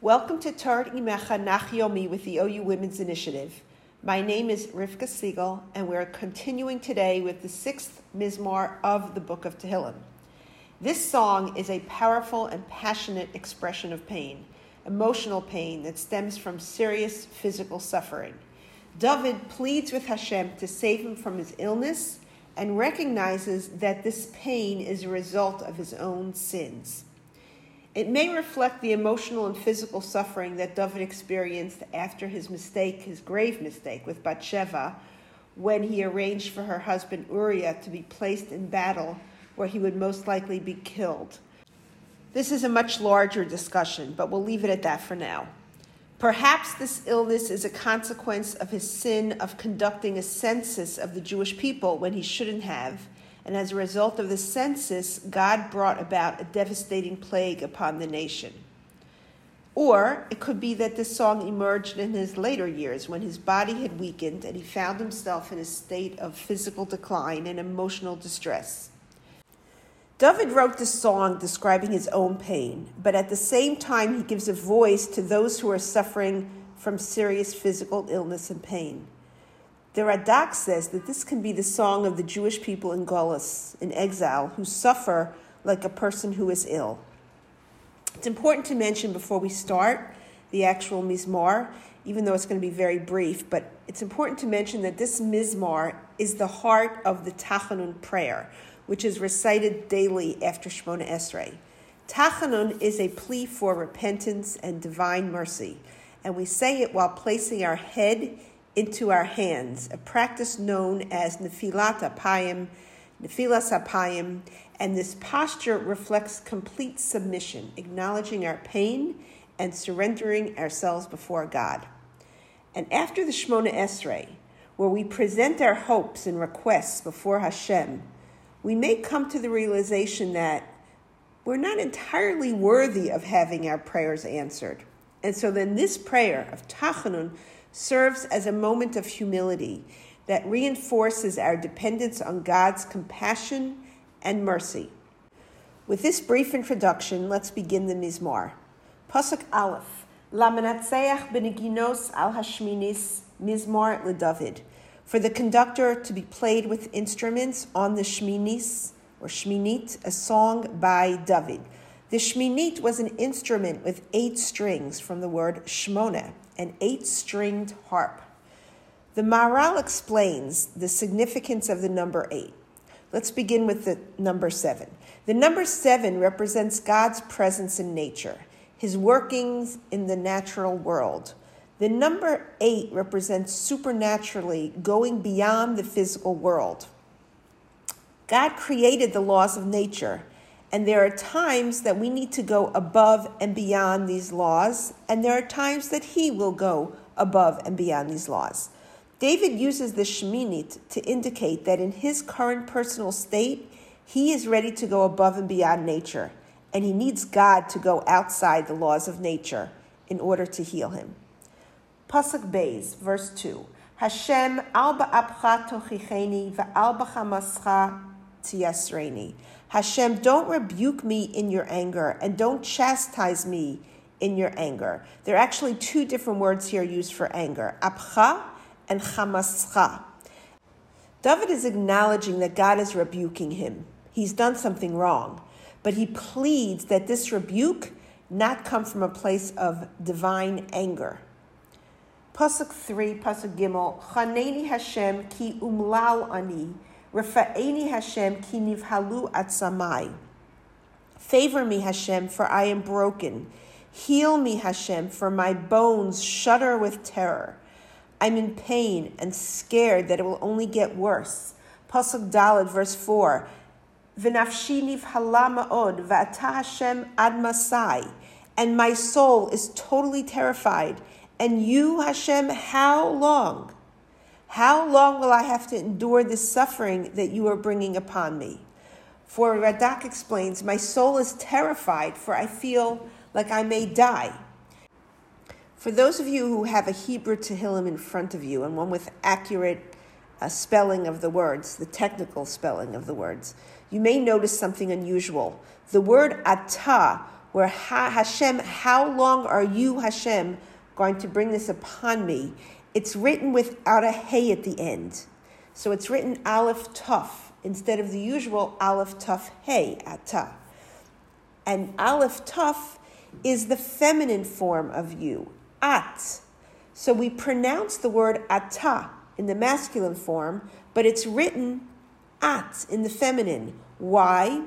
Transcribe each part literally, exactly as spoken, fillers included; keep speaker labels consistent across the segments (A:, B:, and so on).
A: Welcome to Torat Imecha Nach Yomi with the O U Women's Initiative. My name is Rivka Siegel, and we're continuing today with the sixth Mizmor of the Book of Tehillim. This song is a powerful and passionate expression of pain, emotional pain that stems from serious physical suffering. David pleads with Hashem to save him from his illness and recognizes that this pain is a result of his own sins. It may reflect the emotional and physical suffering that David experienced after his mistake, his grave mistake with Bathsheba, when he arranged for her husband Uriah to be placed in battle where he would most likely be killed. This is a much larger discussion, but we'll leave it at that for now. Perhaps this illness is a consequence of his sin of conducting a census of the Jewish people when he shouldn't have, and as a result of the census, God brought about a devastating plague upon the nation. Or it could be that this song emerged in his later years when his body had weakened and he found himself in a state of physical decline and emotional distress. David wrote this song describing his own pain, but at the same time he gives a voice to those who are suffering from serious physical illness and pain. The Radak says that this can be the song of the Jewish people in Golus, in exile, who suffer like a person who is ill. It's important to mention before we start the actual Mizmor, even though it's going to be very brief, but it's important to mention that this Mizmor is the heart of the Tachanun prayer, which is recited daily after Shemona Esrei. Tachanun is a plea for repentance and divine mercy, and we say it while placing our head into our hands, a practice known as Nefilat Apayim, Nefilas Apayim, and this posture reflects complete submission, acknowledging our pain and surrendering ourselves before God. And after the Shemona Esrei, where we present our hopes and requests before Hashem, we may come to the realization that we're not entirely worthy of having our prayers answered. And so then this prayer of Tachanun serves as a moment of humility that reinforces our dependence on God's compassion and mercy. With this brief introduction, let's begin the Mizmor. Pasuk Aleph, Lamanatseach beneginos al hashminis Mizmor leDavid. For the conductor to be played with instruments on the Shminis, or Shminit, a song by David. The Shminit was an instrument with eight strings from the word Shmona, an eight-stringed harp. The Maharal explains the significance of the number eight. Let's begin with the number seven. The number seven represents God's presence in nature, his workings in the natural world. The number eight represents supernaturally going beyond the physical world. God created the laws of nature, and there are times that we need to go above and beyond these laws, and there are times that he will go above and beyond these laws. David uses the Sheminit to indicate that in his current personal state, he is ready to go above and beyond nature, and he needs God to go outside the laws of nature in order to heal him. Pasuk Beis, verse two. Hashem al ba'apcha tochicheni va'al b'chamascha tiyasreni. Hashem, don't rebuke me in your anger, and don't chastise me in your anger. There are actually two different words here used for anger, apcha and chamascha. David is acknowledging that God is rebuking him. He's done something wrong, but he pleads that this rebuke not come from a place of divine anger. Pasuk three, Pasuk Gimel, Chaneni Hashem ki umlal ani, Rafa'eni Hashem ki nivhalu atzamai. Favor me, Hashem, for I am broken. Heal me, Hashem, for my bones shudder with terror. I'm in pain and scared that it will only get worse. Pasuk Daled, verse four. V'nafshi nivhala ma'od, v'ata Hashem ad masai. And my soul is totally terrified. And you, Hashem, how long? How long will I have to endure this suffering that you are bringing upon me? For Radak explains, my soul is terrified, for I feel like I may die. For those of you who have a Hebrew Tehillim in front of you, and one with accurate uh, spelling of the words, the technical spelling of the words, you may notice something unusual. The word atah where ha- Hashem, how long are you, Hashem, going to bring this upon me? It's written without a hey at the end. So it's written Aleph Tuf instead of the usual Aleph Tuf Hey, Ata. And Aleph Tuf is the feminine form of you, At. So we pronounce the word Ata in the masculine form, but it's written At in the feminine. Why?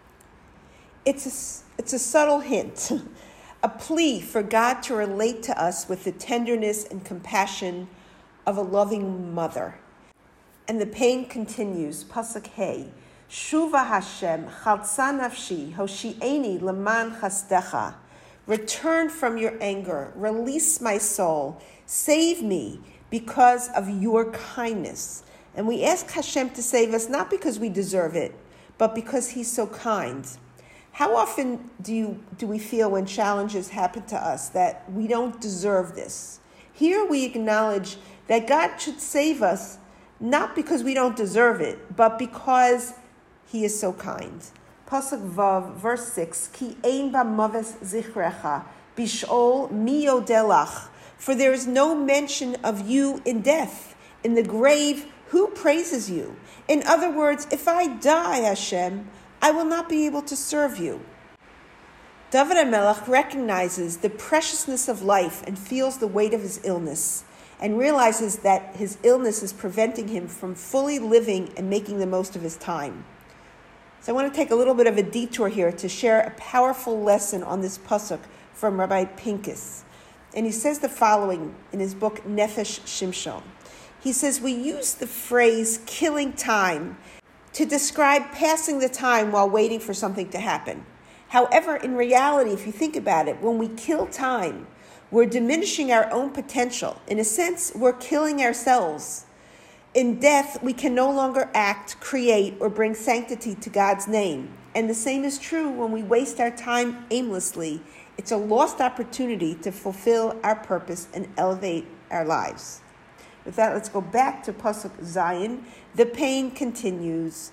A: It's a, it's a subtle hint, a plea for God to relate to us with the tenderness and compassion of a loving mother. And the pain continues. Pasuk Hey, Shuva Hashem, Chalsa Nafshi, Hoshi'eni Leman Chasdecha. Return from your anger, release my soul, save me because of your kindness. And we ask Hashem to save us not because we deserve it, but because he's so kind. How often do you do we feel when challenges happen to us that we don't deserve this? Here we acknowledge that God should save us not because we don't deserve it, but because he is so kind. Pasuk Vav, verse six, Ki ein b'maves zichrecha, bish'ol mi yodelach. For there is no mention of you in death. In the grave, who praises you? In other words, if I die, Hashem, I will not be able to serve you. David HaMelech recognizes the preciousness of life and feels the weight of his illness, and realizes that his illness is preventing him from fully living and making the most of his time. So I want to take a little bit of a detour here to share a powerful lesson on this pasuk from Rabbi Pincus. And he says the following in his book, Nefesh Shimshon. He says, we use the phrase killing time to describe passing the time while waiting for something to happen. However, in reality, if you think about it, when we kill time, we're diminishing our own potential. In a sense, we're killing ourselves. In death, we can no longer act, create, or bring sanctity to God's name. And the same is true when we waste our time aimlessly. It's a lost opportunity to fulfill our purpose and elevate our lives. With that, let's go back to Pasuk Zayin. The pain continues.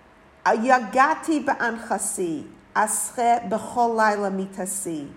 A: Yagati ba'anchasi, asche b'chol layla mitasi.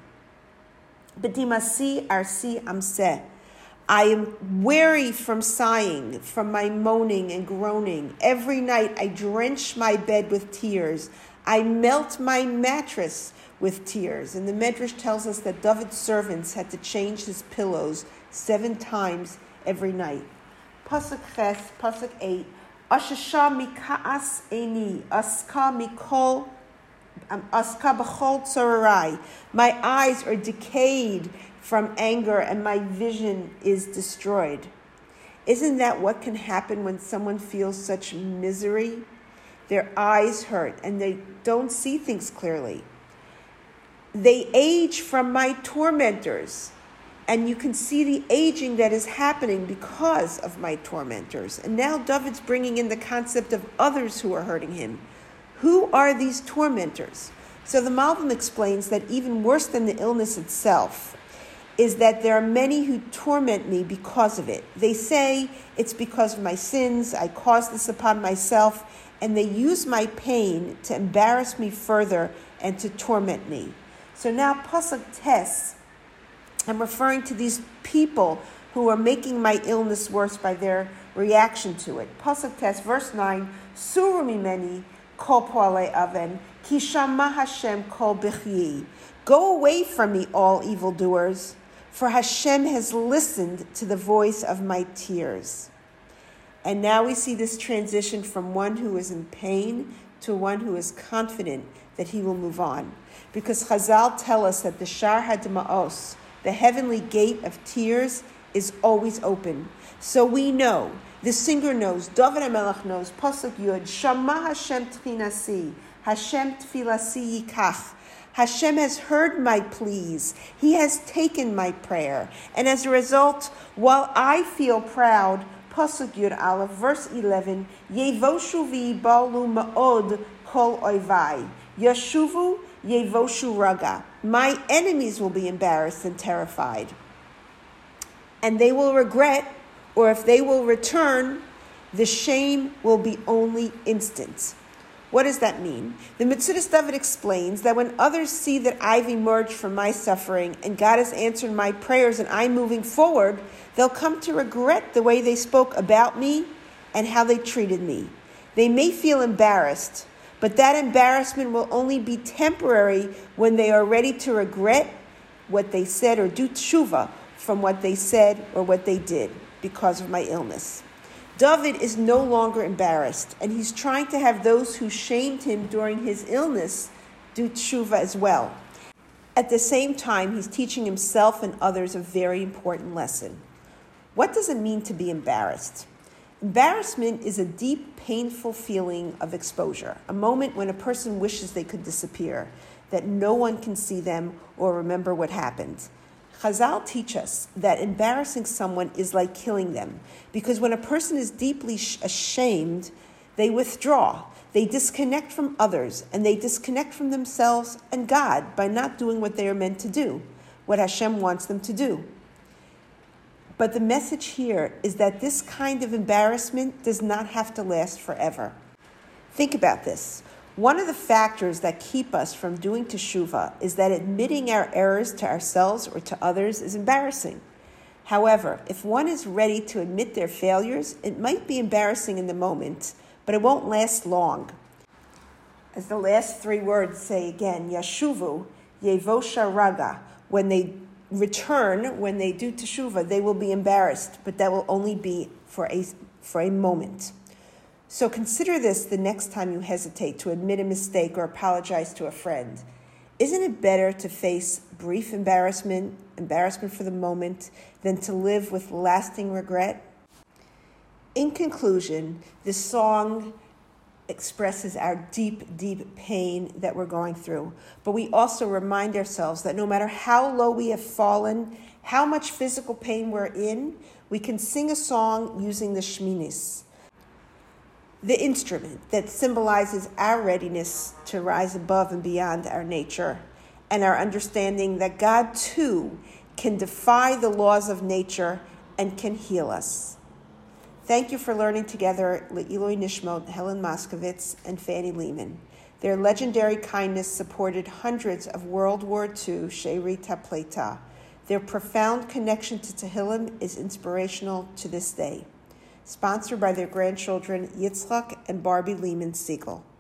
A: B'dimasi arsi amseh. I am weary from sighing, from my moaning and groaning. Every night I drench my bed with tears. I melt my mattress with tears. And the Medrash tells us that David's servants had to change his pillows seven times every night. Pasuk Ches, Pasuk eight. Ashasha mikaas eni, aska mikol, aska b'chol tzorarai. My eyes are decayed from anger and my vision is destroyed. Isn't that what can happen when someone feels such misery? Their eyes hurt and they don't see things clearly. They age from my tormentors. And you can see the aging that is happening because of my tormentors. And now David's bringing in the concept of others who are hurting him. Who are these tormentors? So the Malbim explains that even worse than the illness itself is that there are many who torment me because of it. They say it's because of my sins, I caused this upon myself, and they use my pain to embarrass me further and to torment me. So now Pasuk Tes, I'm referring to these people who are making my illness worse by their reaction to it. Pasuk Tes, verse nine, Suru mimeni kol po'alei aven, ki shama Hashem kol bichyi. Go away from me, all evildoers, for Hashem has listened to the voice of my tears. And now we see this transition from one who is in pain to one who is confident that he will move on. Because Chazal tell us that the Shar HaDma'os, the heavenly gate of tears, is always open. So we know, the singer knows, David HaMelech knows, Pasuk Yud, Shama Hashem Tchinasi, Hashem Tfilasi Yikach. Hashem has heard my pleas. He has taken my prayer. And as a result, while I feel proud, Pasuk Yud Aleph, verse eleven, Yevoshu v'yibalu ma'od kol oivai. Yashuvu Yevoshu raga. My enemies will be embarrassed and terrified. And they will regret, or if they will return, the shame will be only instant. What does that mean? The Metzudas David explains that when others see that I've emerged from my suffering and God has answered my prayers and I'm moving forward, they'll come to regret the way they spoke about me and how they treated me. They may feel embarrassed, but that embarrassment will only be temporary when they are ready to regret what they said or do tshuva from what they said or what they did because of my illness. David is no longer embarrassed, and he's trying to have those who shamed him during his illness do tshuva as well. At the same time, he's teaching himself and others a very important lesson. What does it mean to be embarrassed? Embarrassment is a deep, painful feeling of exposure, a moment when a person wishes they could disappear, that no one can see them or remember what happened. Chazal teach us that embarrassing someone is like killing them, because when a person is deeply ashamed, they withdraw, they disconnect from others, and they disconnect from themselves and God by not doing what they are meant to do, what Hashem wants them to do. But the message here is that this kind of embarrassment does not have to last forever. Think about this. One of the factors that keep us from doing teshuvah is that admitting our errors to ourselves or to others is embarrassing. However, if one is ready to admit their failures, it might be embarrassing in the moment, but it won't last long. As the last three words say again, Yashuvu, Yevosha Raga, when they return, when they do teshuvah, they will be embarrassed, but that will only be for a, for a moment. So consider this the next time you hesitate to admit a mistake or apologize to a friend. Isn't it better to face brief embarrassment, embarrassment for the moment, than to live with lasting regret? In conclusion, this song expresses our deep, deep pain that we're going through. But we also remind ourselves that no matter how low we have fallen, how much physical pain we're in, we can sing a song using the shminis, the instrument that symbolizes our readiness to rise above and beyond our nature, and our understanding that God too can defy the laws of nature and can heal us. Thank you for learning together Le'iloi Nishmot, Helen Moskovitz, and Fanny Lehman. Their legendary kindness supported hundreds of World War Two She'erit HaPleita. Their profound connection to Tehillim is inspirational to this day. Sponsored by their grandchildren Yitzchak and Barbie Lehman Siegel.